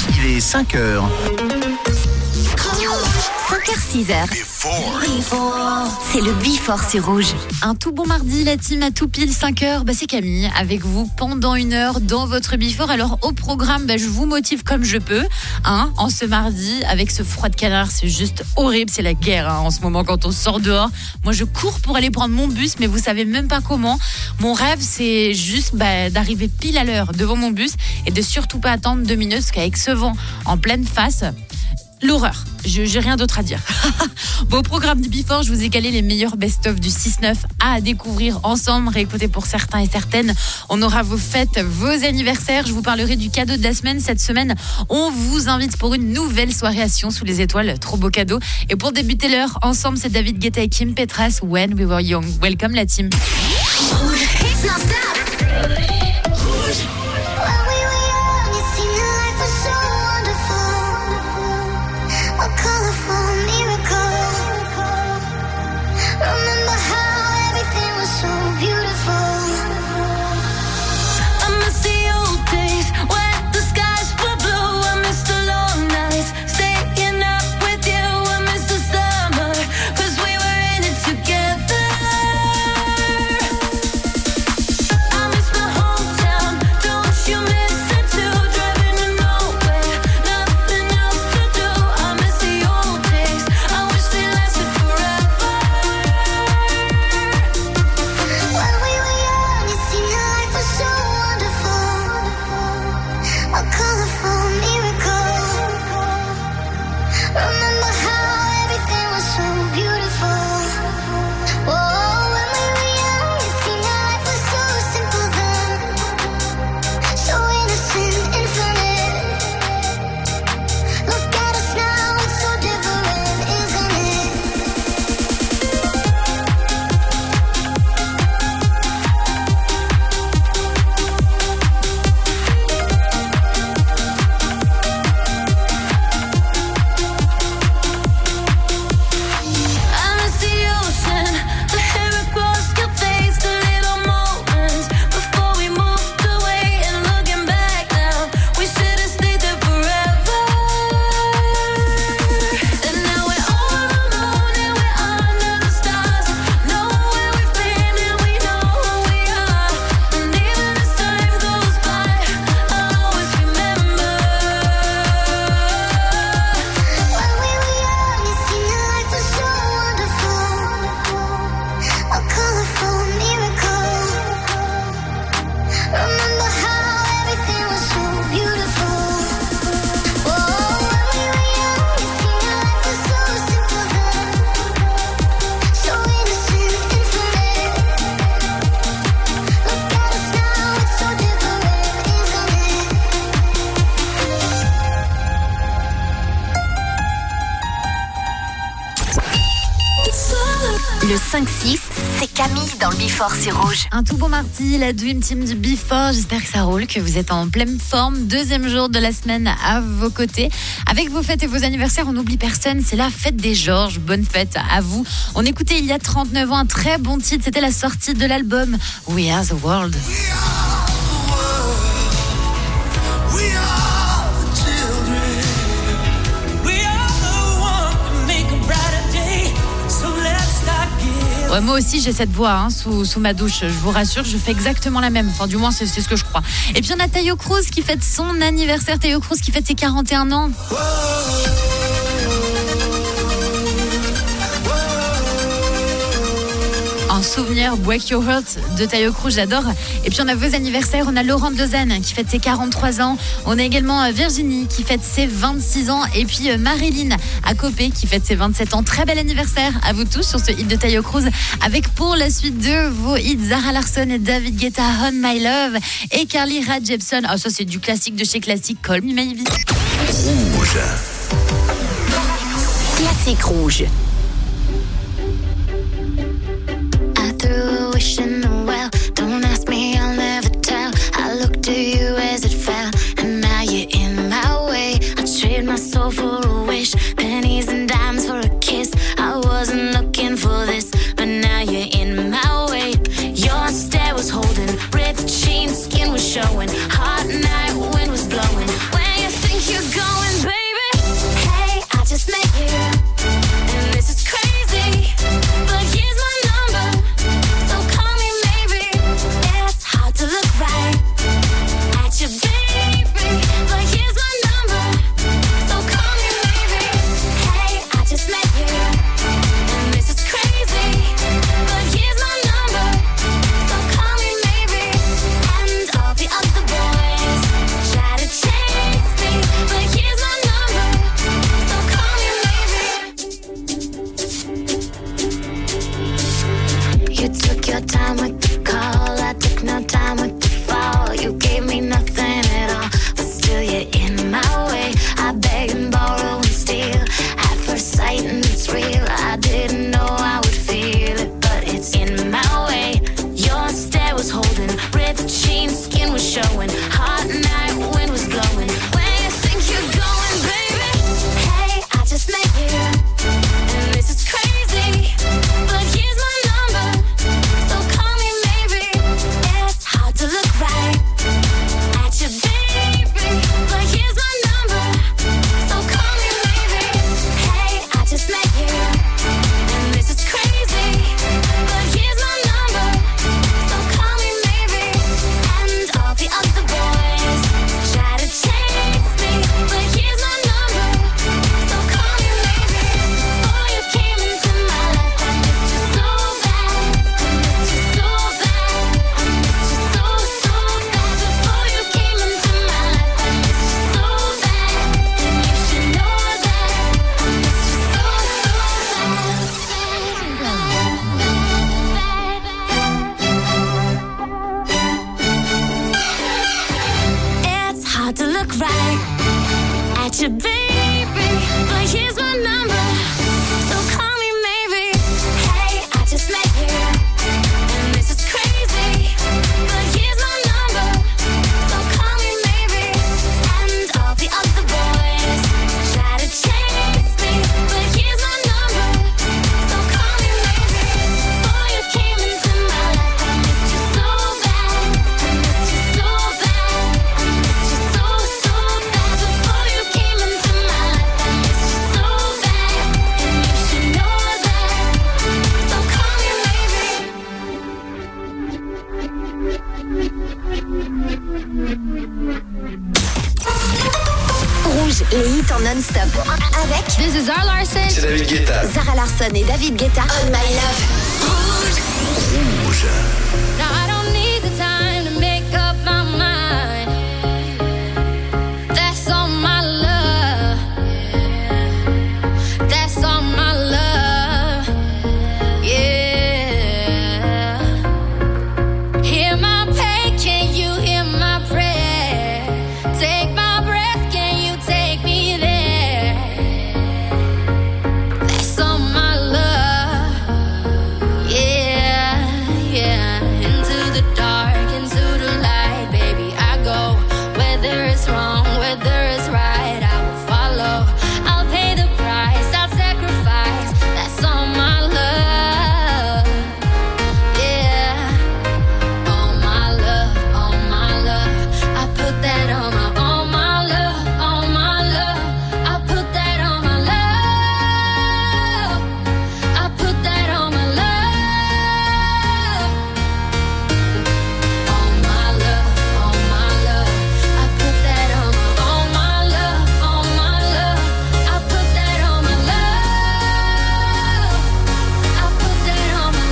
Il est 5h. 5h-6h. C'est le Before sur Rouge. Un tout bon mardi, la team à tout pile 5h. C'est Camille avec vous pendant 1 heure dans votre Before. Alors au programme, je vous motive comme je peux. En ce mardi, avec ce froid de canard, c'est juste horrible. C'est la guerre en ce moment quand on sort dehors. Moi, je cours pour aller prendre mon bus, mais vous savez même pas comment. Mon rêve, c'est juste d'arriver pile à l'heure devant mon bus et de surtout pas attendre 2 minutes, parce qu'avec ce vent en pleine face, l'horreur. J'ai rien d'autre à dire. Au programme du Before, je vous ai calé les meilleurs best-of du 6-9 à découvrir ensemble, réécouter pour certains et certaines. On aura vos fêtes, vos anniversaires. Je vous parlerai du cadeau de la semaine. Cette semaine, on vous invite pour une nouvelle soirée à Sion sous les étoiles. Trop beau cadeau. Et pour débuter l'heure, ensemble, c'est David Guetta et Kim Petras, When We Were Young. Welcome la team. Le 5-6, c'est Camille dans le Before sur Rouge. Un tout bon mardi, la Dream Team du Before. J'espère que ça roule, que vous êtes en pleine forme. 2e jour de la semaine à vos côtés. Avec vos fêtes et vos anniversaires, on n'oublie personne. C'est la fête des Georges. Bonne fête à vous. On écoutait il y a 39 ans un très bon titre. C'était la sortie de l'album We Are the World. Ouais, moi aussi j'ai cette voix sous ma douche, je vous rassure, je fais exactement la même, enfin du moins c'est ce que je crois. Et puis on a Taio Cruz qui fête son anniversaire, Taio Cruz qui fête ses 41 ans. Un souvenir, Break Your Heart de Taio Cruz, j'adore. Et puis on a vos anniversaires, on a Laurent de Lausanne qui fête ses 43 ans. On a également Virginie qui fête ses 26 ans. Et puis Marilyn à Copé qui fête ses 27 ans. Très bel anniversaire à vous tous sur ce hit de Taio Cruz. Avec pour la suite de vos hits Zara Larsson et David Guetta, On My Love. Et Carly Rae Jepsen. Ah, ça c'est du classique de chez Classique, Call Me Maybe. Rouge. Classique Rouge. Wish in the well, don't ask me, I'll never tell. I looked to you as it fell, and now you're in my way. I trade my soul for a wish, pennies and dimes for a kiss. I wasn't looking for this, but now you're in my way. Your stare was holding, ripped jeans, skin was showing. Hot night, wind was blowing. When you think you're gone, not your baby, but here's my number, so call me maybe. Hey, I just met you, and this is crazy, but here's my number, so call me maybe. And all the other boys try to chase me, but here's my number, so call me maybe. Before you came into my life, I missed you so bad, I missed you so bad, I missed you so bad. Before you came into my life, I missed you so bad, and you should know that, so call me maybe. Rouge, les hits en non-stop. Avec This is Zara Larsson. C'est David Guetta. Zara Larsson et David Guetta. On My Love. Rouge. Now I don't need the time to make up my mind. That's all my love. That's all my love. Yeah. Hear my pain, can you hear my prayer? Take my breath, can you take me there? That's all my love. Yeah, yeah. Into the dark, into the light, baby, I go. Whether it's wrong, whether it's right, I will follow. I'll pay the price, I'll sacrifice. That's all my love. Yeah. All my love, all my love. I put that on my, all my love, all my love. I put that on my love. I put that on my love. All my love, all my love. I put that on my, all my love, all my love. I put that on my love. I put that on my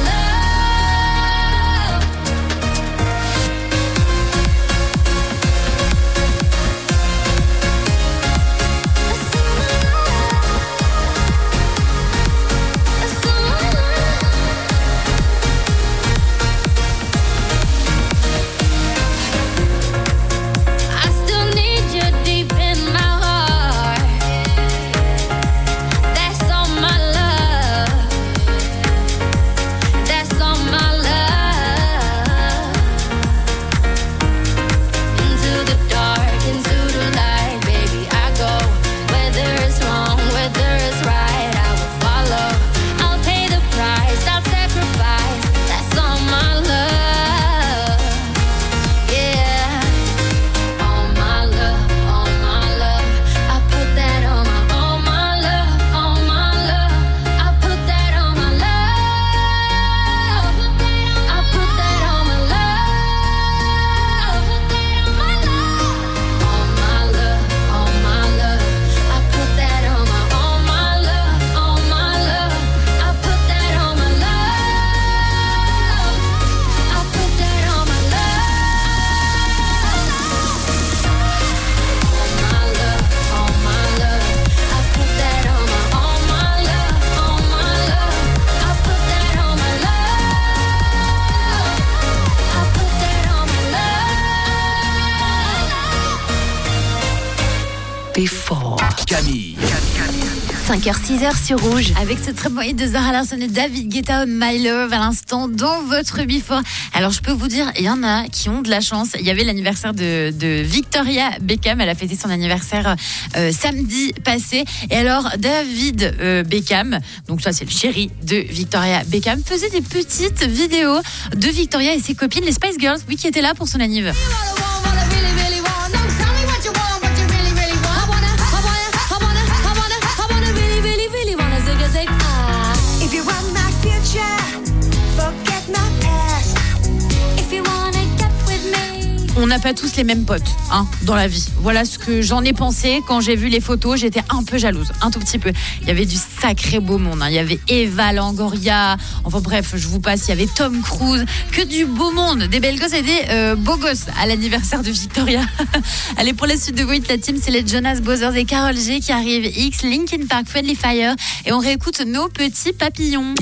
I still need you deep in my heart. That's all my love. That's all my love. Into the dark, into the light, baby, I go. Whether it's wrong, whether it's right, I will follow. I'll pay the price, I'll sacrifice. That's all my love. Yeah. All my love, all my love. I put that on my, all my love, all my love. I put that on my love. I put that on my love. All my love, all my love. I put that on my, all my love, all my love. I put that on my love. I put that on my love. All my love, all my love. I put that on my, all my love, all my love. I put that on my love. I put that on my love. Before. Camille. 5h-6h sur Rouge. Avec ce très bon hit de Zara Larsson et David Guetta, My Love, à l'instant dans votre Before. Alors je peux vous dire, il y en a qui ont de la chance. Il y avait l'anniversaire de Victoria Beckham. Elle a fêté son anniversaire samedi passé. Et alors David Beckham, donc ça c'est le chéri de Victoria Beckham, faisait des petites vidéos de Victoria et ses copines, les Spice Girls, oui, qui étaient là pour son anniversaire. If you want my future, forget my past. If you wanna get with me. On n'a pas tous les mêmes potes dans la vie. Voilà ce que j'en ai pensé quand j'ai vu les photos. J'étais un peu jalouse, un tout petit peu. Il y avait du sacré beau monde. Il y avait Eva Longoria. Enfin bref, je vous passe. Il y avait Tom Cruise. Que du beau monde. Des belles gosses et des beaux gosses à l'anniversaire de Victoria. Allez, pour la suite de Wait, la team, c'est les Jonas Brothers et Karol G qui arrivent. X, Linkin Park, Friendly Fire. Et on réécoute nos petits papillons.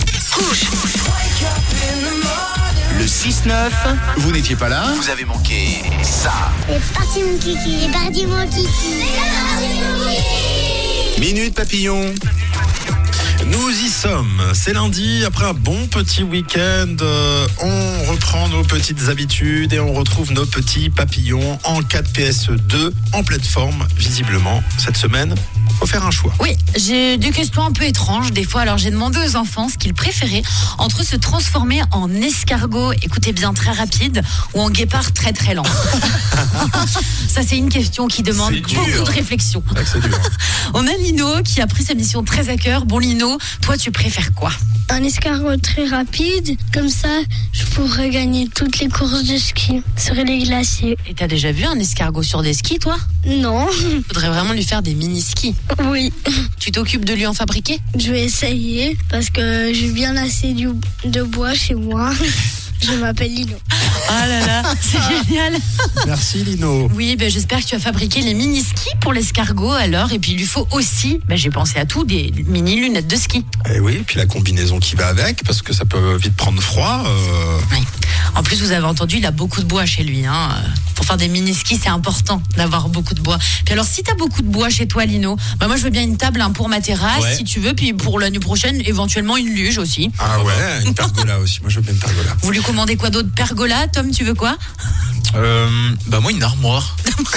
Le 6-9, vous n'étiez pas là, vous avez manqué ça. C'est parti mon kiki, c'est parti mon kiki. Minute Papillon. Nous y sommes, c'est lundi, après un bon petit week-end, on reprend nos petites habitudes et on retrouve nos petits papillons en 4PS2 en pleine forme, visiblement, cette semaine. Faut faire un choix. Oui, j'ai des questions un peu étranges des fois. Alors j'ai demandé aux enfants ce qu'ils préféraient entre se transformer en escargot, écoutez bien, très rapide, ou en guépard très très lent. Ça c'est une question qui demande beaucoup de réflexion. Ouais, c'est dur. On a Lino qui a pris sa mission très à cœur. Bon Lino, toi tu préfères quoi? Un escargot très rapide, comme ça je pourrais gagner toutes les courses de ski sur les glaciers. Et t'as déjà vu un escargot sur des skis toi? Non, Faudrait vraiment lui faire des mini-skis. oui, Tu t'occupes de lui en fabriquer? je vais essayer parce que j'ai bien assez de bois chez moi. Je m'appelle Lino. Ah là là, c'est génial. Merci Lino. Oui, j'espère que tu as fabriqué les mini-skis pour l'escargot alors. Et puis il lui faut aussi, j'ai pensé à tout, des mini-lunettes de ski. Et oui, puis la combinaison qui va avec, parce que ça peut vite prendre froid. Oui. En plus, vous avez entendu, il a beaucoup de bois chez lui. Pour faire des mini-skis, c'est important d'avoir beaucoup de bois. Puis alors, si tu as beaucoup de bois chez toi, Lino, moi je veux bien une table pour ma terrasse, si tu veux. Puis pour l'année prochaine, éventuellement une luge aussi. Ah ouais, une pergola aussi. Moi je veux bien une pergola. Vous lui commandez quoi d'autre? Pergola? Tom, tu veux quoi? Moi une armoire.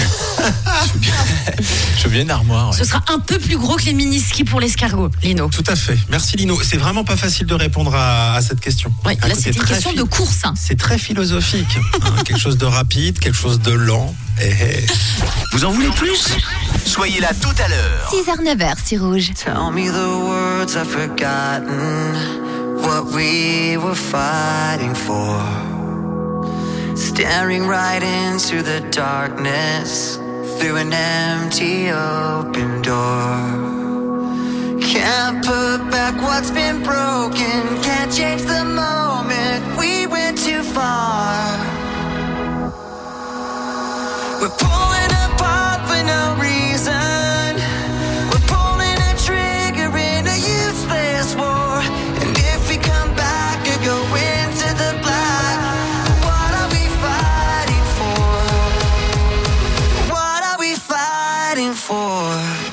je veux bien une armoire. Ouais. Ce sera un peu plus gros que les mini-skis pour l'escargot, Lino. Tout à fait. Merci Lino. C'est vraiment pas facile de répondre à cette question. Oui, Un là côté c'était une très question de course. C'est très philosophique. Quelque chose de rapide, quelque chose de lent. Vous en voulez plus? Soyez là tout à l'heure. 6h-9h sur Rouge. Tell me the words I've forgotten, what we were fighting for. Staring right into the darkness, through an empty open door. Can't put back what's been broken, can't change the moment, we went too far. We're pulling apart for no reason. We're pulling a trigger in a useless war. And if we come back or go into the black, what are we fighting for? What are we fighting for?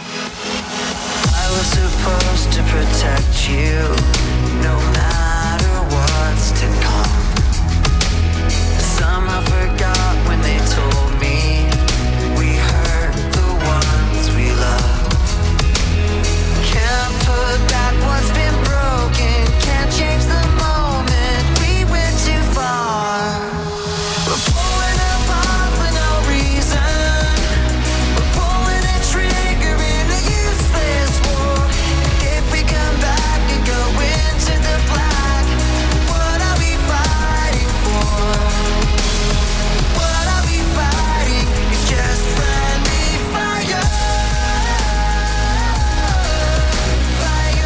I was supposed to protect you, no matter what's to come. Somehow forgot when they told me we hurt the ones we love. Can't put back what's been broken, can't change the moment, we went too far. We're pulling apart for no reason. We're pulling a trigger in a useless war. And if we come back and go into the black, what are we fighting for? What are we fighting? It's just friendly fire. Fire.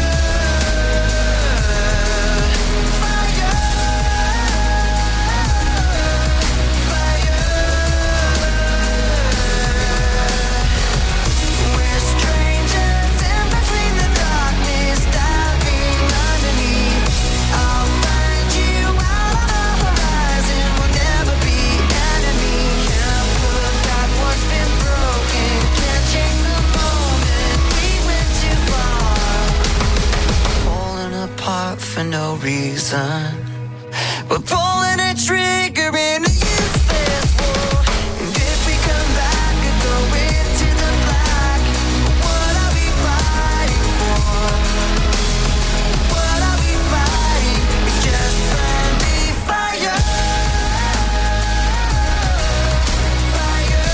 We're strangers in between the darkness, diving underneath. I'll find you out on the horizon. We'll never be enemies. Can't put back what's been broken. Can't change the moment. We went too far. Falling apart for no reason. We're pulling a trigger in a useless war. And if we come back and go into the black, what are we fighting for? What are we fighting? It's just friendly fire. Fire.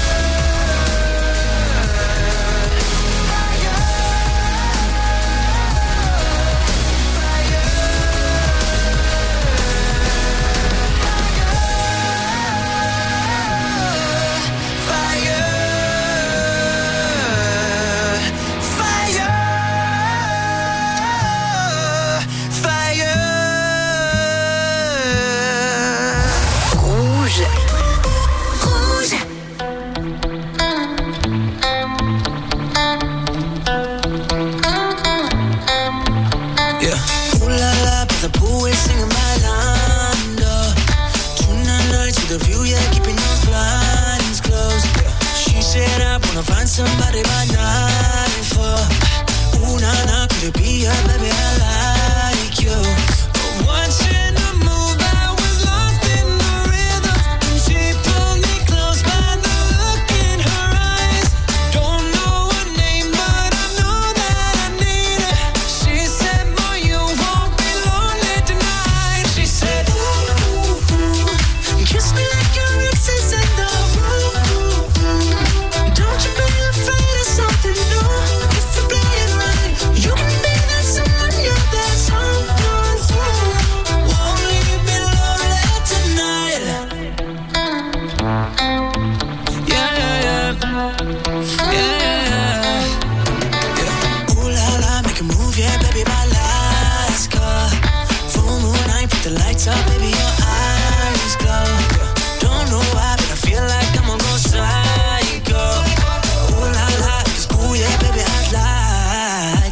Fire.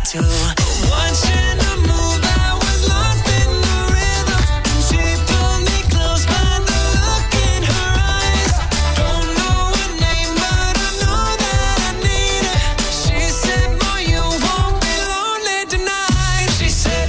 to. Watching her move, I was lost in the rhythm. She pulled me close by the look in her eyes. Don't know her name, but I know that I need her. She said, boy, you won't be lonely tonight. She said,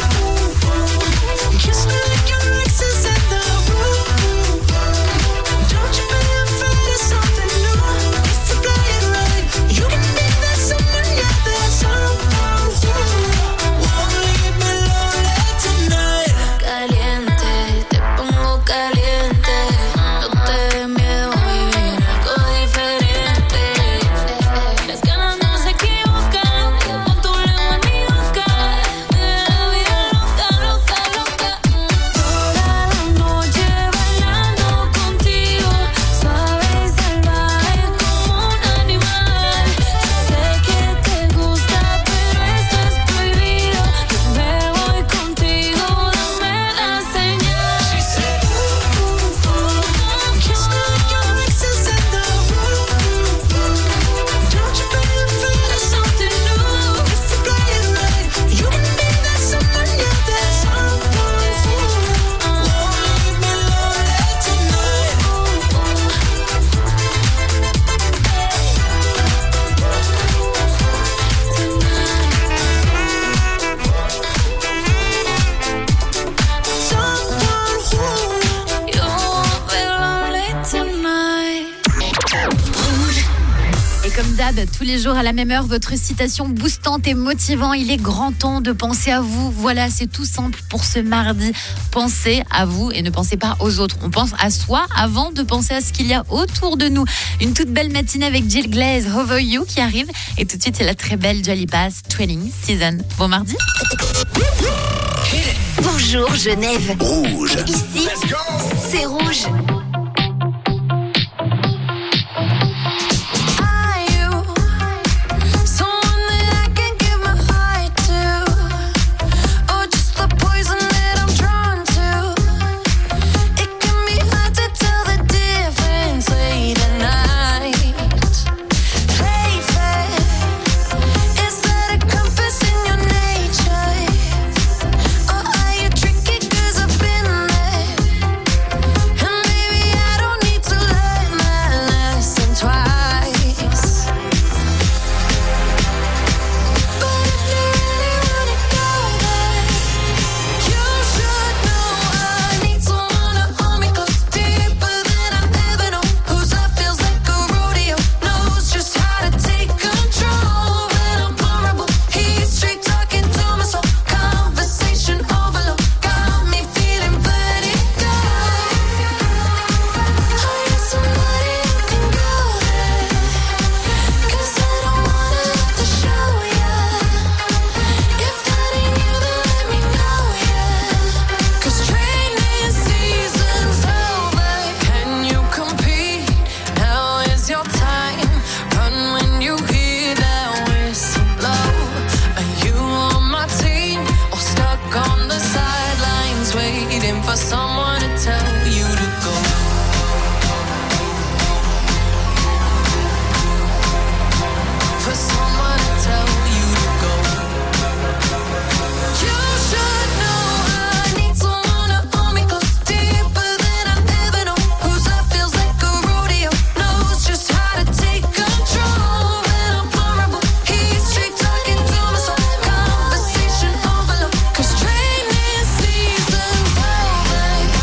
kiss me like your ex is in the room. Don't you be afraid of something new. If you play it right, you can be that someone, yeah, that someone who won't leave me lonely tonight. Caliente, te pongo caliente. No te dé miedo vivir algo diferente. Las ganas no se equivocan, con tu lengua ni boca. Me da la vida loca, loca, loca. Toda la noche bailando contigo, suave y salvaje como un animal. Yo sé que te gusta, pero esto es prohibido. Yo me voy contigo, dame la señal. She said, kiss me like your ex is in the room. Don't you be afraid of something new. If you play it right, you can be that someone, yeah, that someone who won't leave me lonely tonight. Someone who You won't be lonely tonight. Et comme d'hab, tous les jours à la même heure, votre citation boostante et motivant. Il est grand temps de penser à vous. Voilà, c'est tout simple pour ce mardi. Pensez à vous et ne pensez pas aux autres. On pense à soi avant de penser à ce qu'il y a autour de nous. Une toute belle matinée avec Jill Glaze, Hover You qui arrive. Et tout de suite, c'est la très belle Jolly Bass Training Season. Bon mardi. Bonjour Genève. Rouge. Ici, c'est rouge. Are you someone that I can give my heart to, or just the poison that I'm drawn to? It can be hard to tell the difference late at night. Play fair, is that a compass in your nature, or are you tricky 'cause I've been there? And maybe I don't need to learn my lesson twice. But if you really wanna go there, you should know I need someone to hold me close, deeper than I've ever known. Whose love feels like a rodeo, knows just how to take control when I'm vulnerable. He's straight talking to my soul, conversation overload, got me feeling vertigo. I need somebody who can go there, 'cause I don't wanna have to show ya. If that ain't you, then let me know, yeah. 'Cause training season's over. Can you compete? Now is your time. Run when you hear that whistle blow. Are you on my team or stuck on the sidelines waiting for someone to tell you to go? For someone to tell you to go. You should know I need someone to hold me close, deeper than I've ever known. Whose love feels like a rodeo, knows just how to take control when I'm vulnerable. He's straight talking to my soul, conversation overload. 'Cause training season's over.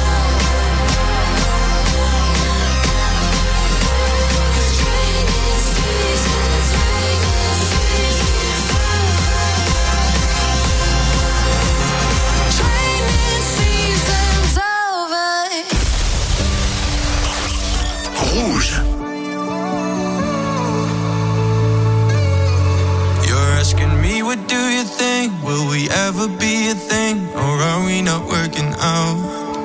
'Cause training season's Training season's over. Rouge. You're asking me, what do you think? Will we ever be a thing, or are we not working out?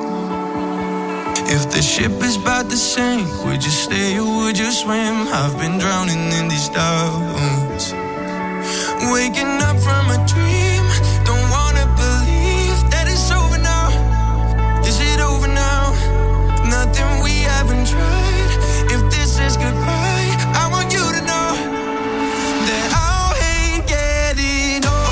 If the ship is about to sink, would you stay or would you swim? I've been drowning in these doubts. Waking up from a dream, don't wanna believe that it's over now. Is it over now? Nothing we haven't tried. If this is goodbye, I want you to know that I'll hate getting old.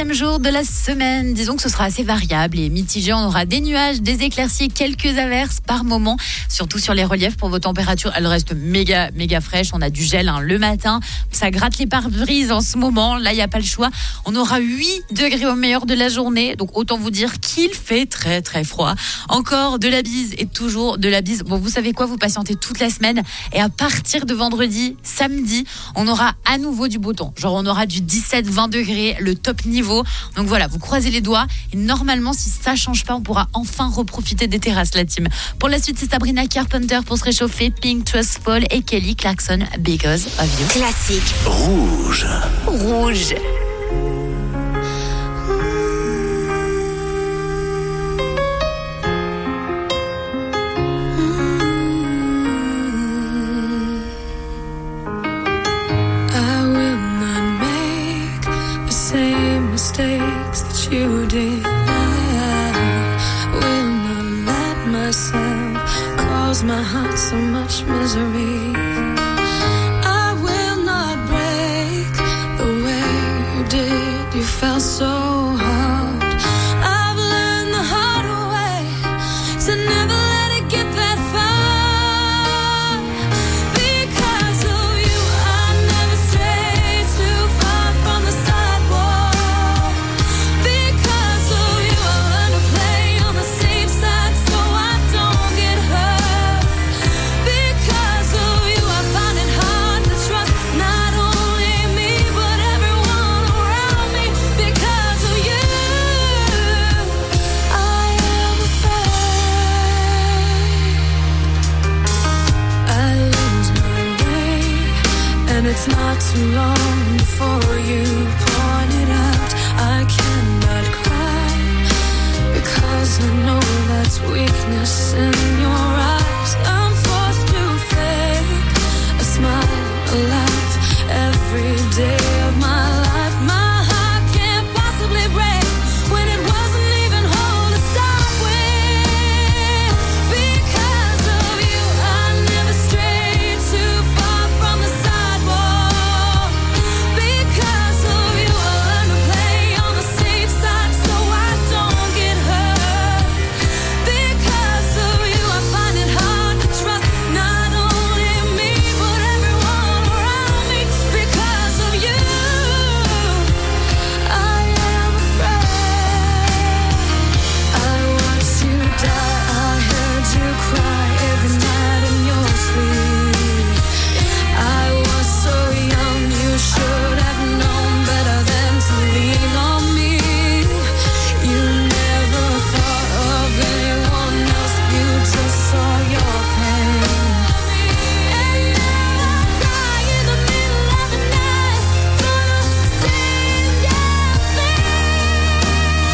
7e jour de la semaine. Disons que ce sera assez variable et mitigé. On aura des nuages, des éclaircies, quelques averses par moment, surtout sur les reliefs. Pour vos températures, elles restent méga fraîches. On a du gel le matin. Ça gratte les pare-brises en ce moment. Là, il n'y a pas le choix. On aura 8 degrés au meilleur de la journée. Donc, autant vous dire qu'il fait très, très froid. Encore de la bise et toujours de la bise. Bon, vous savez quoi? Vous patientez toute la semaine. Et à partir de vendredi, samedi, on aura à nouveau du beau temps. Genre, on aura du 17-20 degrés, le top niveau. Donc voilà, vous croisez les doigts. Et normalement, si ça change pas, on pourra enfin reprofiter des terrasses, la team. Pour la suite, c'est Sabrina Carpenter pour se réchauffer, Pink, Trustful et Kelly Clarkson, Because of You. Classique. Rouge. Rouge. I will not make the same mistakes that you did. I will not let myself cause my heart so much misery. I will not break the way you did. You fell so hard. I've learned the hard way to never let it get that far. Because of you, I never strayed too far from the sidewalk. Because of you, I learned to play on the safe side so I don't get hurt. Because of you, I find it hard to trust not only me but everyone around me. Because of you, I am afraid I lose my way, and it's not too long before you point it out. I cannot cry because I know that's weakness in your eyes. I'm forced to fake a smile, a laugh every day of my life. My heart can't possibly break when it wasn't even whole to start with. Because of you, I never strayed too far from the sidewalk. Because of you, I learned to play on the safe side so I don't get hurt. Because of you, I find it hard to trust not only me but everyone around me. Because of you, I am afraid. I watched you die, I heard you cry every night in your sleep. I was so young, you should have known better than to lean on me. You never thought of anyone else, you just saw your pain. And now I cry in the middle of the night for the same damn thing.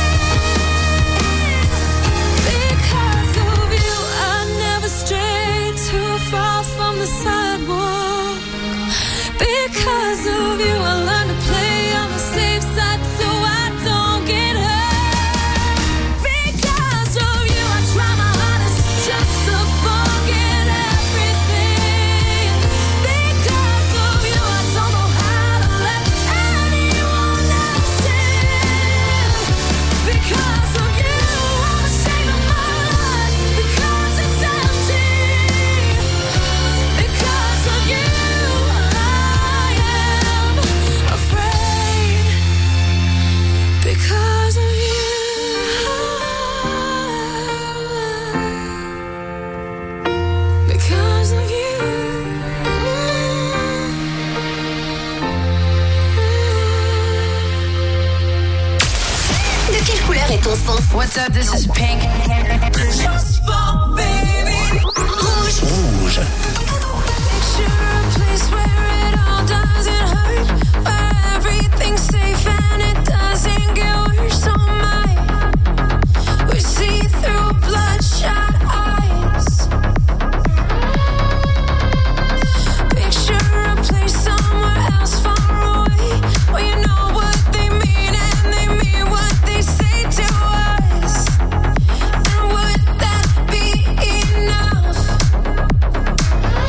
Because of you, I never strayed too far from the sidewalk. Because of you, I learned to play on the safe side so I don't get hurt. Because of you, I try my hardest just to forget everything. Because of you, I don't know how to let anyone else in. Because of you, I'm ashamed of my life because it's empty. Because of you, I am afraid. Because of you, because of you. De quelle couleur est ton son? What's up, this is Pink. Rouge. Picture a place where it all doesn't hurt, where everything's safe and it doesn't get worse. Oh my, we see through bloodshot eyes. Picture a place somewhere else far away, where you know what they mean and they mean what they say to us. And would that be enough?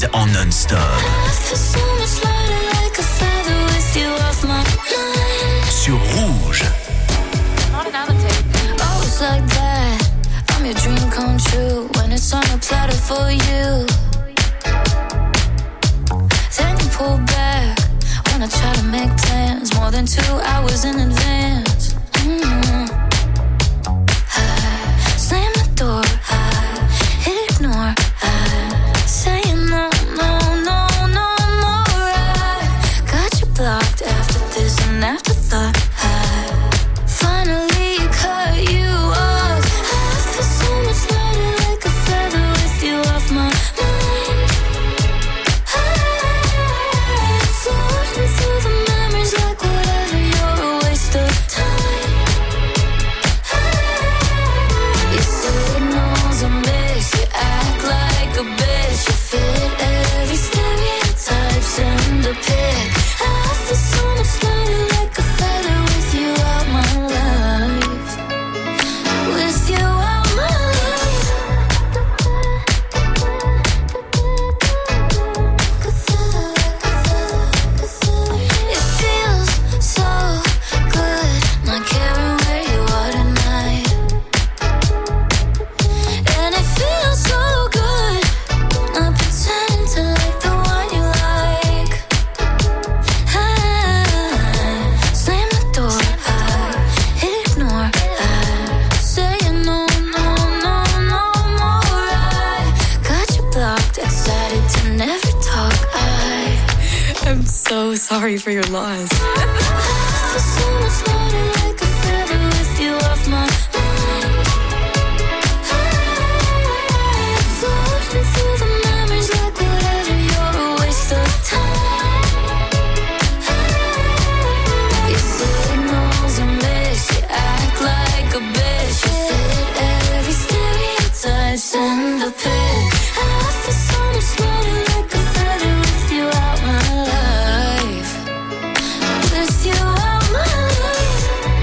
week-end en non-stop. So much lighter like a feather with you off my mind. Sur Rouge. Oh, it's like that. I'm your dream come true when it's on a platter for you. Then you pull back when I try to make plans more than 2 hours in advance. I slam the door, I ignore, I say no, no, no, no more. I got you blocked after this and afterthought. I finally cut you off. I feel so much lighter like a feather with you off my mind. I'm floating through the memories like whatever, you're a waste of time. Your signals a miss, you act like a bitch. You fit every stereotype, send a pic. I feel so much lighter like a feather with you out my life. With you out my life. It feels so good not caring where you are tonight. And it feels so good not pretending to like the one you like. I slam the door, I ignore, I say no, no, no, no more. I got you blocked, excited to never talk. I'm so sorry for your loss. I feel so much lighter like a feather with you off my mind. I'm floating through the memories like whatever, you're a waste of time. Your signals a miss, you act like a bitch. You fit every stereotype, send a pic. I feel so much lighter like a feather with you out my life. With you out my life.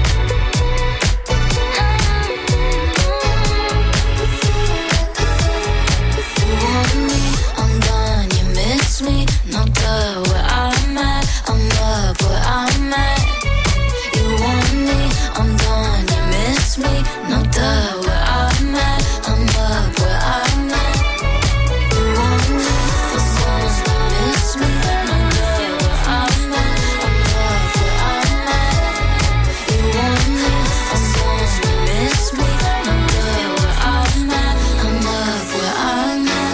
You want me, I'm done, you miss me. No duh, where I'm at, I'm up where I'm at. You want me, I'm done, you miss me. No duh, where I'm at, I'm up where I'm at. You want me, I'm done, you miss me. No duh, where I'm at, I'm up where I'm at. You want me, I'm done, you miss me. No duh, where I'm at, I'm up where I'm at.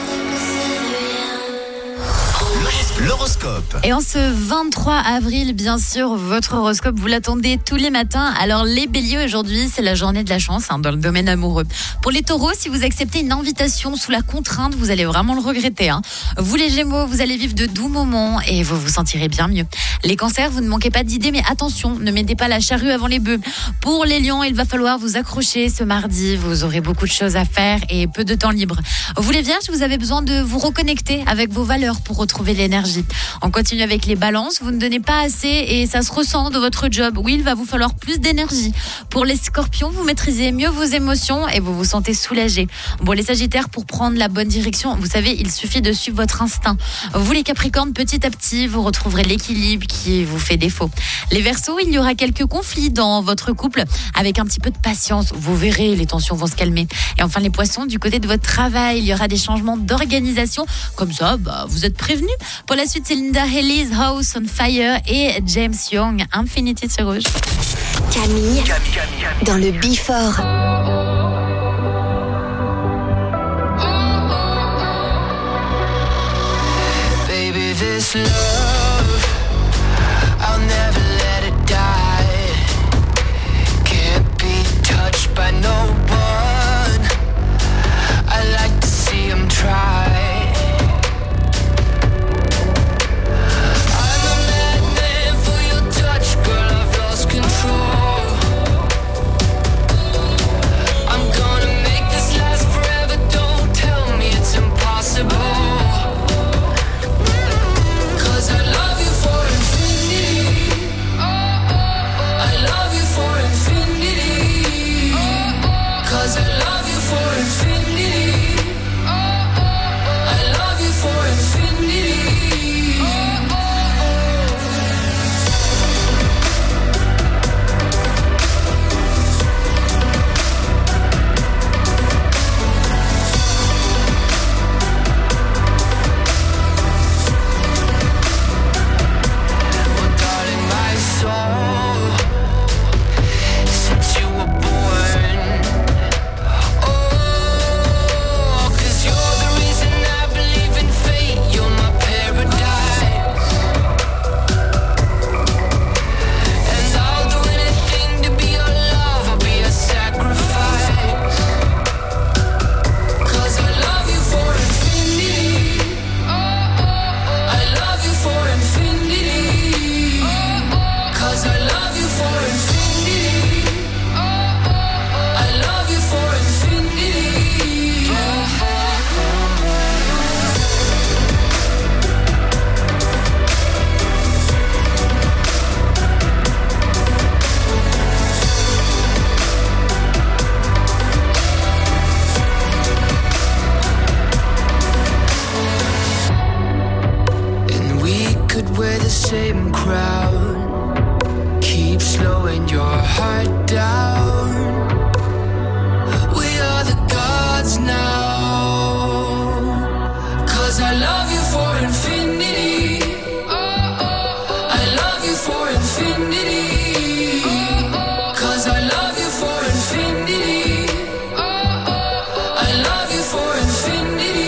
L'horoscope. Et en ce 23 avril, bien sûr, votre horoscope, vous l'attendez tous les matins. Alors les béliers, aujourd'hui, c'est la journée de la chance dans le domaine amoureux. Pour les taureaux, si vous acceptez une invitation sous la contrainte, vous allez vraiment le regretter. Vous les gémeaux, vous allez vivre de doux moments et vous vous sentirez bien mieux. Les cancers, vous ne manquez pas d'idées, mais attention, ne mettez pas la charrue avant les bœufs. Pour les lions, il va falloir vous accrocher ce mardi. Vous aurez beaucoup de choses à faire et peu de temps libre. Vous les vierges, vous avez besoin de vous reconnecter avec vos valeurs pour retrouver l'énergie. On continue avec les balances, vous ne donnez pas assez et ça se ressent dans votre job. Oui, il va vous falloir plus d'énergie. Pour les scorpions, vous maîtrisez mieux vos émotions et vous vous sentez soulagé. Bon, les sagittaires, pour prendre la bonne direction, vous savez, il suffit de suivre votre instinct. Vous les capricornes, petit à petit, vous retrouverez l'équilibre qui vous fait défaut. Les verseaux, il y aura quelques conflits dans votre couple. Avec un petit peu de patience, vous verrez, les tensions vont se calmer. Et enfin, les poissons, du côté de votre travail, il y aura des changements d'organisation. Comme ça, vous êtes prévenus. Pour la suite, c'est Linda Haley's House on Fire et James Young, Infinity sur Rouge. Camille, dans le Before. Baby, this love, I'll never let it die. Can't be touched by no one. I like to see him try. I'm a madman for your touch, girl, I've lost control. I'm gonna make this last forever, don't tell me it's impossible. 'Cause the same crowd. Keep slowing your heart down. We are the gods now. 'Cause I love you for infinity. I love you for infinity. 'Cause I love you for infinity. I love you for infinity.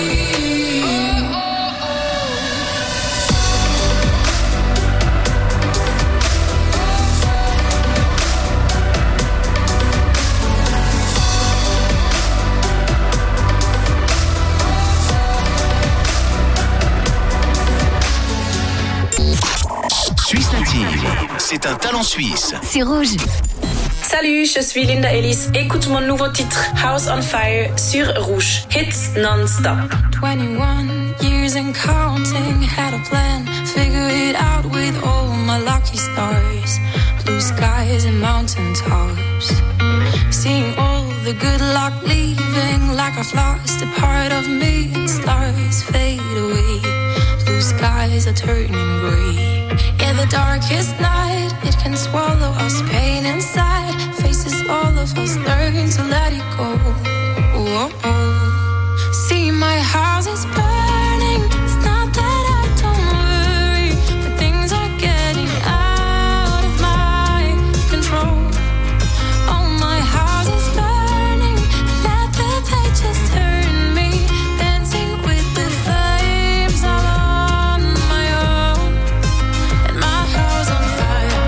Suisse Native, c'est un talent suisse. C'est Rouge. Salut, je suis Linda Ellis. Écoute mon nouveau titre House on Fire sur Rouge. Hits non-stop. 21 years and counting, had a plan, figure it out with all my lucky stars, blue skies and mountain tops, seeing all the good luck leaving like I've lost a part of me, and stars fade away, blue skies are turning grey. Yeah, the darkest night, it can swallow us, pain inside, faces all of us, learn to let it go. Oh, oh. See, my house is burning. It's not that I don't worry, but things are getting out of my control. Oh, my house is burning. Let the pages turn me, dancing with the flames all on my own. And my house on fire.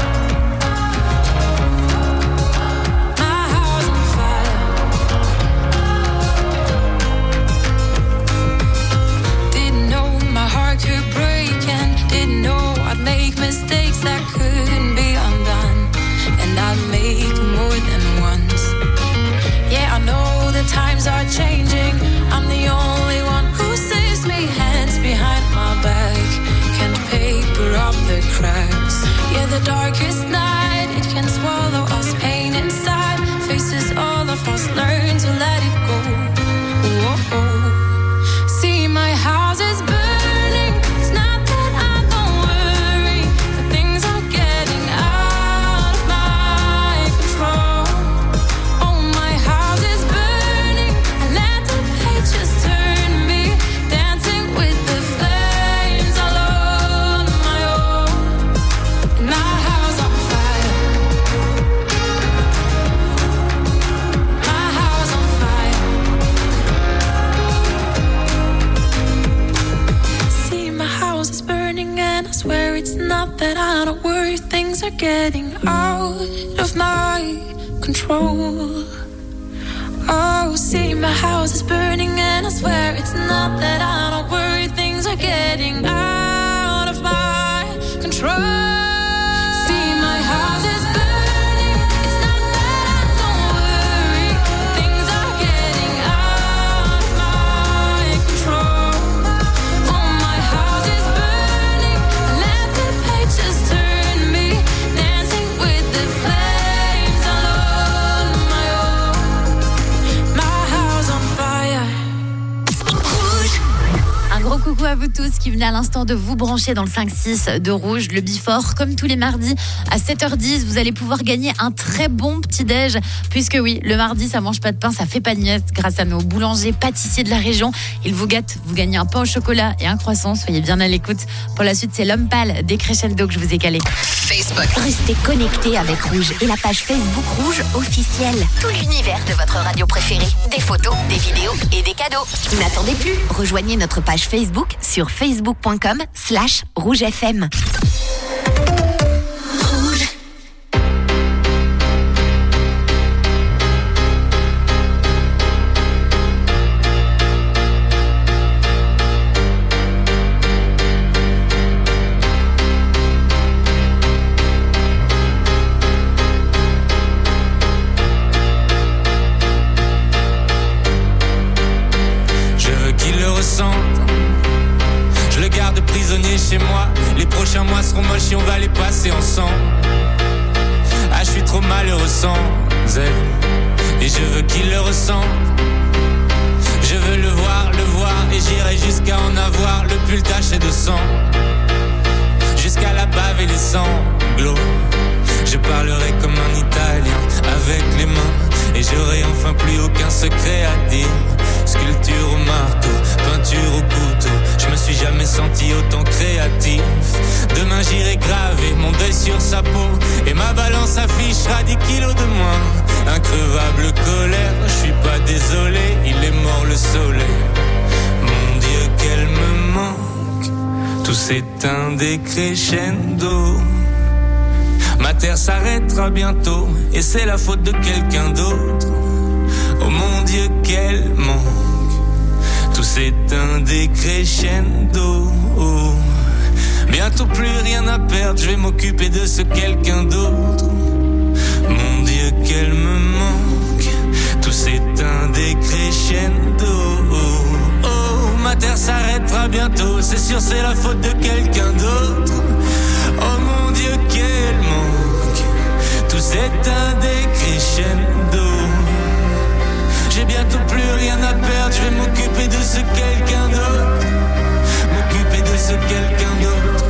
My house on fire. Didn't know my heart could break, and didn't know I'd make mistakes that couldn't be undone, and I'd make more than once. Yeah, I know the times are changing. I'm the only one who saves me, hands behind my back, can't paper up the cracks. Yeah, the darkest night, it can swallow us, pain inside, faces all of us, learn to let it go. Oh, oh. See, my house is burning. It's not that I don't worry, but things are getting out of my control. Oh, my house is burning. I let the pages turn me, dancing with the flames all on my own. And my house on fire. My house on fire. See, my house is burning, and I swear it's not that I don't worry. Things are getting out of my control. Oh, see, my house is burning, and I swear it's not that I don't worry. Things are getting out of my control. See, my house is burning. It's not that I don't worry. Things are getting out of my control. Oh, my house is burning. Let the pages turn me, dancing with the flames all on my own. My house on fire. Un gros coucou à vous tous qui venez à l'instant de vous brancher dans le 5-6 de Rouge, le Before. Comme tous les mardis à 7h10, vous allez pouvoir gagner un très bon petit-déj. Puisque oui, le mardi, ça mange pas de pain, ça fait pas de miettes. Grâce à nos boulangers, pâtissiers de la région, ils vous gâtent. Vous gagnez un pain au chocolat et un croissant. Soyez bien à l'écoute. Pour la suite, c'est l'homme pâle des Crescendo que je vous ai calé. Facebook. Restez connectés avec Rouge et la page Facebook Rouge officielle. Tout l'univers de votre radio préférée. Des photos, des vidéos et des cadeaux. N'attendez plus. Rejoignez notre page Facebook sur facebook.com/rougefm. Rouge. Je veux qu'il le ressente. Je le garde prisonnier chez moi. Les prochains mois seront moches et on va les passer ensemble. Ah, je suis trop malheureux sans elle. Et je veux qu'il le ressente. Je veux le voir, et j'irai jusqu'à en avoir le pull taché de sang. secret à dire. Sculpture au marteau, peinture au couteau. Je me suis jamais senti autant créatif. Demain j'irai graver mon deuil sur sa peau. Et ma balance affichera 10 kilos de moins. Increvable colère, je suis pas désolé. Il est mort le soleil. Mon Dieu qu'elle me manque. Tout s'éteint des crescendo. Ma terre s'arrêtera bientôt. Et c'est la faute de quelqu'un d'autre. Oh mon Dieu qu'elle manque. Tout s'éteint des crescendo. Bientôt plus rien à perdre. Je vais m'occuper de ce quelqu'un d'autre. Mon Dieu qu'elle me manque. Tout s'éteint des crescendo. Oh, ma terre s'arrêtera bientôt. C'est sûr c'est la faute de quelqu'un d'autre. Oh mon Dieu qu'elle manque. Tout s'éteint des crescendo. J'ai bientôt plus rien à perdre. Je vais m'occuper de ce quelqu'un d'autre. M'occuper de ce quelqu'un d'autre.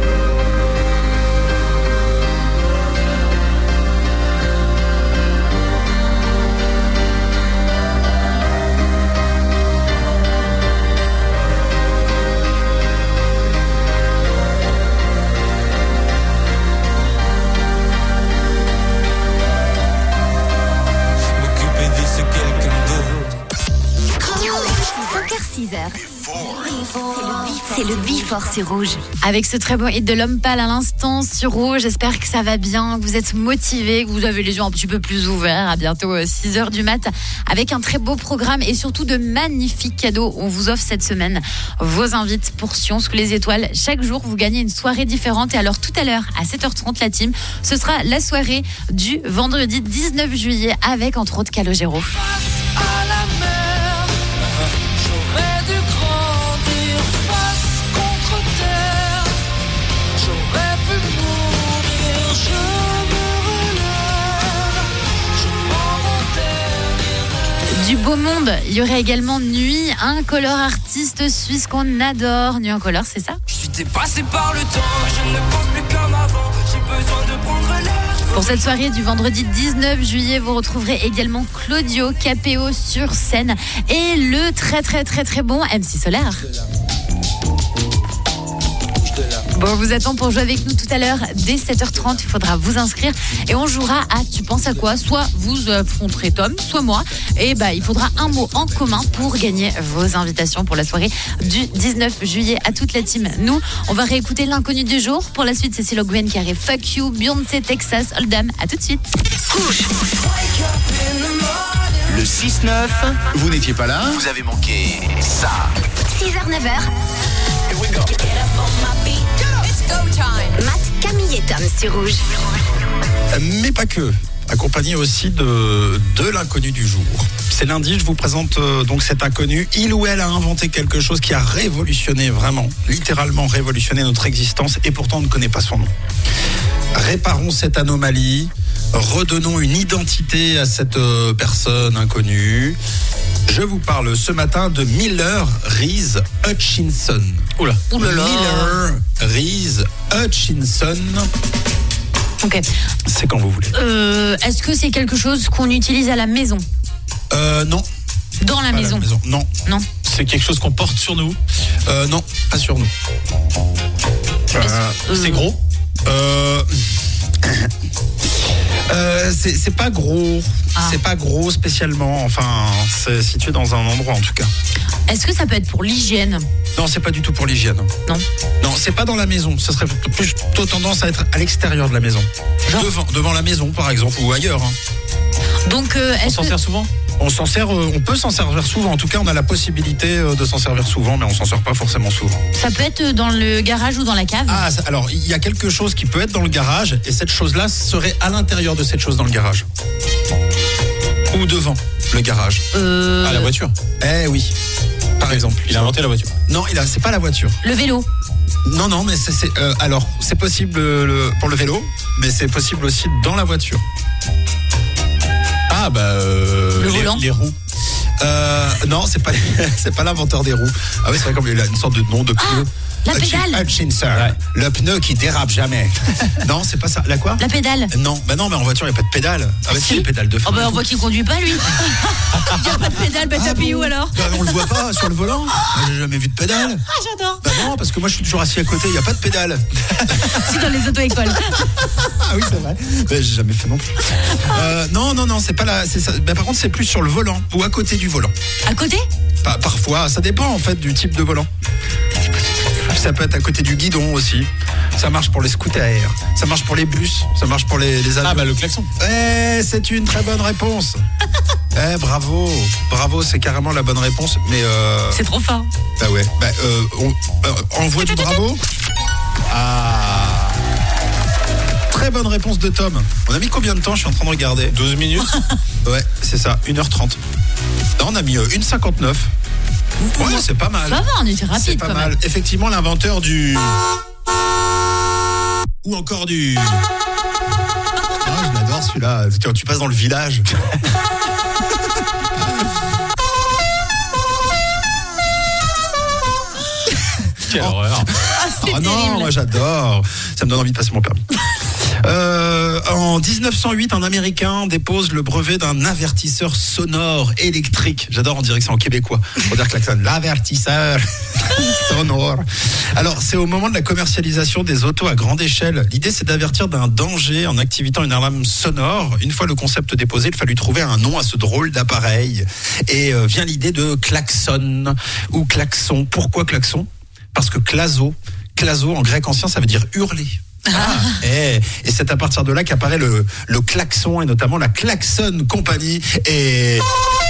C'est le Before sur Rouge. Avec ce très beau hit de l'homme pâle à l'instant sur Rouge, j'espère que ça va bien, que vous êtes motivés, que vous avez les yeux un petit peu plus ouverts. À bientôt 6h du mat avec un très beau programme et surtout de magnifiques cadeaux. On vous offre cette semaine vos invites pour Sion sous les étoiles. Chaque jour, vous gagnez une soirée différente. Et alors tout à l'heure, à 7h30, la team, ce sera la soirée du vendredi 19 juillet avec entre autres Calogero. À la mer, j'aurais dû grandir face contre terre. J'aurais pu mourir, je me relève. Je prends mon dernier rêve. Du beau monde, il y aurait également Nuit, Incolore, artiste suisse qu'on adore. Nuit Incolore, c'est ça ? Je suis dépassé par le temps, je ne pense plus comme avant. J'ai besoin de prendre l'air. Pour cette soirée du vendredi 19 juillet, vous retrouverez également Claudio Capéo sur scène et le très bon MC Solaire. Bon, on vous attend pour jouer avec nous tout à l'heure dès 7h30. Il faudra vous inscrire et on jouera à Tu penses à quoi ? Soit vous affronterez Tom, soit moi. Et il faudra un mot en commun pour gagner vos invitations pour la soirée du 19 juillet à toute la team. Nous, on va réécouter l'inconnu du jour. Pour la suite, Cécile Ogwen qui arrive Fuck You, Beyoncé, Texas, Hold'em. À tout de suite. Le 6-9, vous n'étiez pas là ? Vous avez manqué ça. 6h, 9h. Here we go. Matt, Camille et Tom sur Rouge. Mais pas que. Accompagné aussi de l'inconnu du jour. C'est lundi, je vous présente donc cet inconnu. Il ou elle a inventé quelque chose qui a révolutionné vraiment, littéralement révolutionné notre existence et pourtant on ne connaît pas son nom. Réparons cette anomalie, redonnons une identité à cette personne inconnue. Je vous parle ce matin de Miller Reese Hutchinson. Oula. Miller Reese Hutchinson. Ok. C'est quand vous voulez. Est-ce que c'est quelque chose qu'on utilise à la maison ? Non. Dans la maison. Non. Non. C'est quelque chose qu'on porte sur nous. Non, pas sur nous. C'est gros. C'est pas gros. C'est pas gros spécialement. Enfin, c'est situé dans un endroit en tout cas. Est-ce que ça peut être pour l'hygiène ? Non, c'est pas du tout pour l'hygiène. Non. Non, c'est pas dans la maison. Ça serait plutôt tendance à être à l'extérieur de la maison. Devant la maison, par exemple, ou ailleurs. Hein. Donc, On s'en sert souvent ? On peut s'en servir souvent. En tout cas, on a la possibilité de s'en servir souvent, mais on s'en sert pas forcément souvent. Ça peut être dans le garage ou dans la cave ? Alors, il y a quelque chose qui peut être dans le garage, et cette chose-là serait à l'intérieur de cette chose dans le garage. Ou devant le garage. La voiture. Eh oui. Par exemple. Il a inventé la voiture. Non, c'est pas la voiture. Le vélo. Non, mais alors, c'est possible pour le vélo, mais c'est possible aussi dans la voiture. Le volant. Les roues. Non, c'est pas c'est pas l'inventeur des roues. Ah oui, c'est vrai comme il a une sorte de nom de pneu. La pédale. Hutchinson. Ouais. Le pneu qui dérape jamais. Non, c'est pas ça. La quoi? La pédale. Non, mais en voiture, il n'y a pas de pédale. Ah bah si, les pédales de frein. Oh bah on voit qu'il conduit pas lui. Il n'y a pas de pédale, bah t'appuies où alors? Bah on le voit pas sur le volant. J'ai jamais vu de pédale. Ah j'adore. Bah non, parce que moi je suis toujours assis à côté, il n'y a pas de pédale. Si dans les auto-écoles. Ah oui, c'est vrai. Bah, j'ai jamais fait non plus. Non, c'est pas là. Bah, par contre, c'est plus sur le volant ou à côté du volant. À côté? Parfois, ça dépend en fait du type de volant. Ça peut être à côté du guidon aussi. Ça marche pour les scooters, ça marche pour les bus, ça marche pour les avions. Ah bah le klaxon. C'est une très bonne réponse. Bravo, c'est carrément la bonne réponse. Mais c'est trop fort. Bah ouais. Envoie du bravo. Ah. Très bonne réponse de Tom. On a mis combien de temps? Je suis en train de regarder. 12 minutes. Ouais, c'est ça, 1h30. Non, on a mis 1h59. Ouais, c'est pas mal. Ça va, on était rapide. C'est pas mal. Même. Effectivement, l'inventeur du... Ou encore du... Ah, je l'adore celui-là. Quand tu passes dans le village. Quelle horreur. Ah non, moi j'adore. Ça me donne envie de passer mon permis. En 1908, un Américain dépose le brevet d'un avertisseur sonore électrique. J'adore, on dirait que c'est en québécois. On dirait que l'avertisseur sonore. Alors, c'est au moment de la commercialisation des autos à grande échelle. L'idée, c'est d'avertir d'un danger en activant une alarme sonore. Une fois le concept déposé, il fallut trouver un nom à ce drôle d'appareil. Et vient l'idée de klaxon ou klaxon. Pourquoi klaxon? Parce que klazo en grec ancien, ça veut dire hurler. Et c'est à partir de là qu'apparaît le klaxon et notamment la Klaxon Company et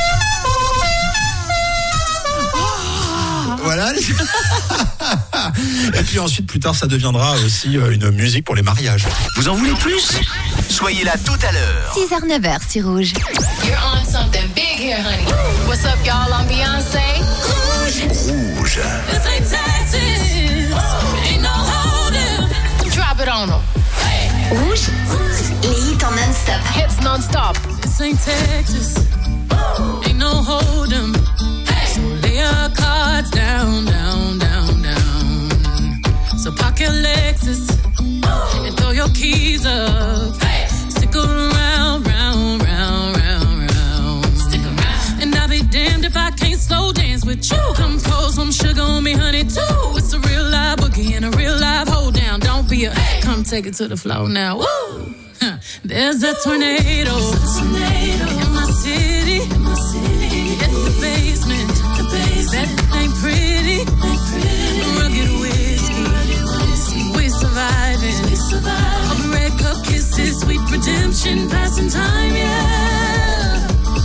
voilà. Et puis ensuite plus tard ça deviendra aussi une musique pour les mariages. Vous en voulez plus? Soyez là tout à l'heure. 6h, 9h sur Rouge. You're on something big here, honey. What's up, y'all? I'm Beyoncé. Rouge. This ain't Texas. Ain't no holding. Drop it on them. Rouge, les hits en non-stop. Hits non-stop. This ain't Texas. Ain't no hold'em. So lay your cards down, down, down, down. So park your Lexus and throw your keys up. Stick around, round, round, round, round. Stick around. And I'll be damned if I can't slow dance with you. Come pour some sugar on me, honey, too. It's a real live boogie and a real live hold down. Don't be a come take it to the floor now. Woo! There's a tornado in my city. At the basement. That ain't pretty. Rugged whiskey. We surviving. Of red cup kisses, sweet redemption, passing time, yeah.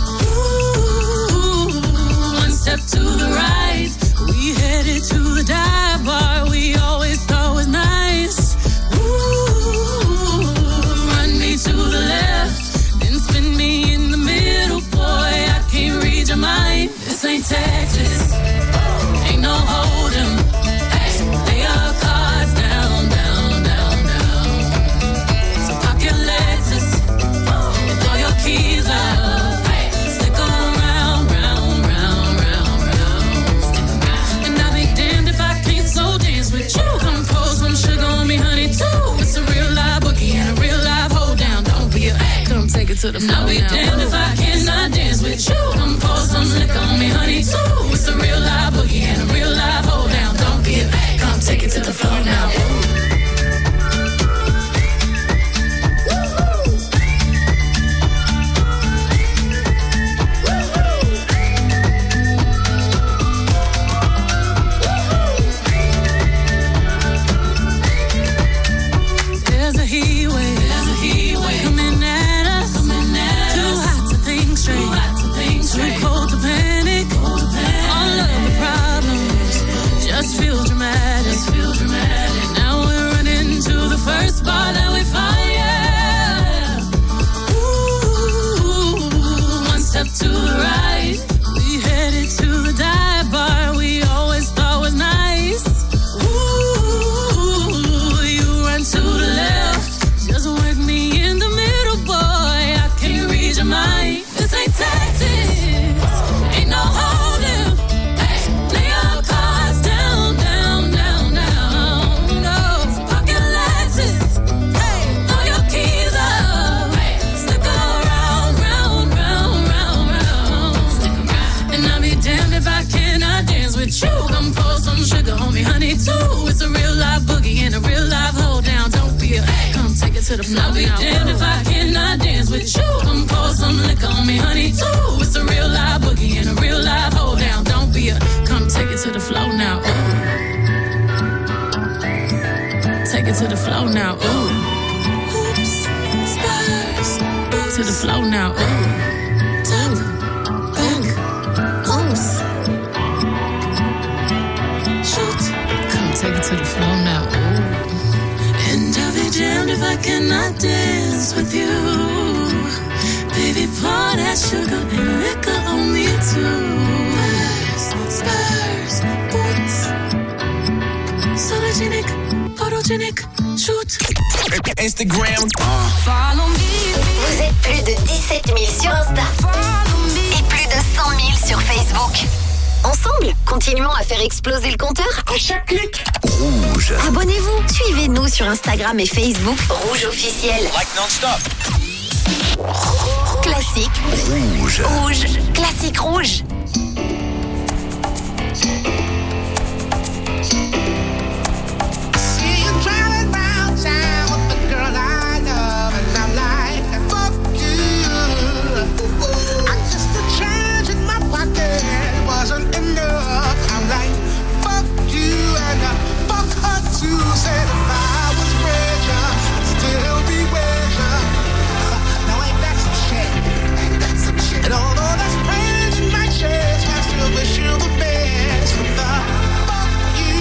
Ooh, one step to the right. We headed to the dive bar we always thought was nice. Ooh, run me to the left, then spin me in the middle. Boy, I can't read your mind. This ain't Texas, ain't no hold'em. Lay your cards down, down, down, down. So park your Lexus and throw your keys up. Stick around, round, round, round, round. And I'll be damned if I can't slow dance with you. Come pour some sugar on me, honey, too. It's a real live boogie and a real live hold down. Don't be a come take it to the floor. I'll be damned if I cannot dance with you. Come pour some liquor on me, honey, too. It's a real live boogie and a real live hold down. Don't be a come take it to the floor now. There's a heat wave coming at us. Too hot to think straight. Too cold to panic. All of the problems It's a real live boogie and a real live hold down. Don't be a come take it to the floor. I'll be damned if I cannot dance with you. Come pour some liquor on me, honey, too. It's a real live boogie and a real live hold down. Don't be a come take it to the floor now. Ooh. Take it to the floor now. Ooh. Oops, spurs. To the floor now. Ooh. Top, back, oops. Shoot. Come take it to the floor now. Ooh. And I'll be damned if I cannot dance with you. Baby, pour that sugar and liquor on me too. Spurs, boots. Sologenic, photogenic, shoot. Instagram. Follow me. Vous êtes plus de 17 000 sur Insta et plus de 100 000 sur Facebook. Ensemble, continuons à faire exploser le compteur à chaque clic. Rouge. Abonnez-vous, suivez-nous sur Instagram et Facebook. Rouge officiel. Like non-stop. Classique. Rouge. Rouge. Classique rouge. See you driving round town with the girl I love, and I'm like, fuck you. I just a change in my pocket wasn't enough. I'm like, fuck you and fuck her too. Said if I was richer, I'd still be richer. Now ain't that some shit? Ain't that some shit? And although that's pain in my chest, I still wish you the best. But the fuck you.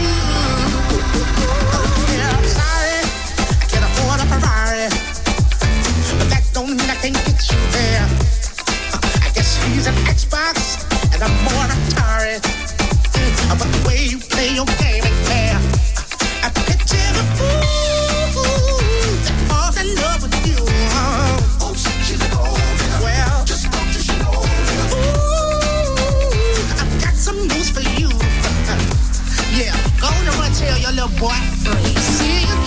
Yeah, I'm sorry, I can't afford a Ferrari, but that don't mean I can't get you there. I guess he's an Xbox and I'm more Atari. But the way you play your game ain't fair. I picture the fool that falls in love with you. Oh, she's a gold digger. Well, just don't you know. Ooh, I've got some news for you. Yeah, go on and run tell your little boy free. See you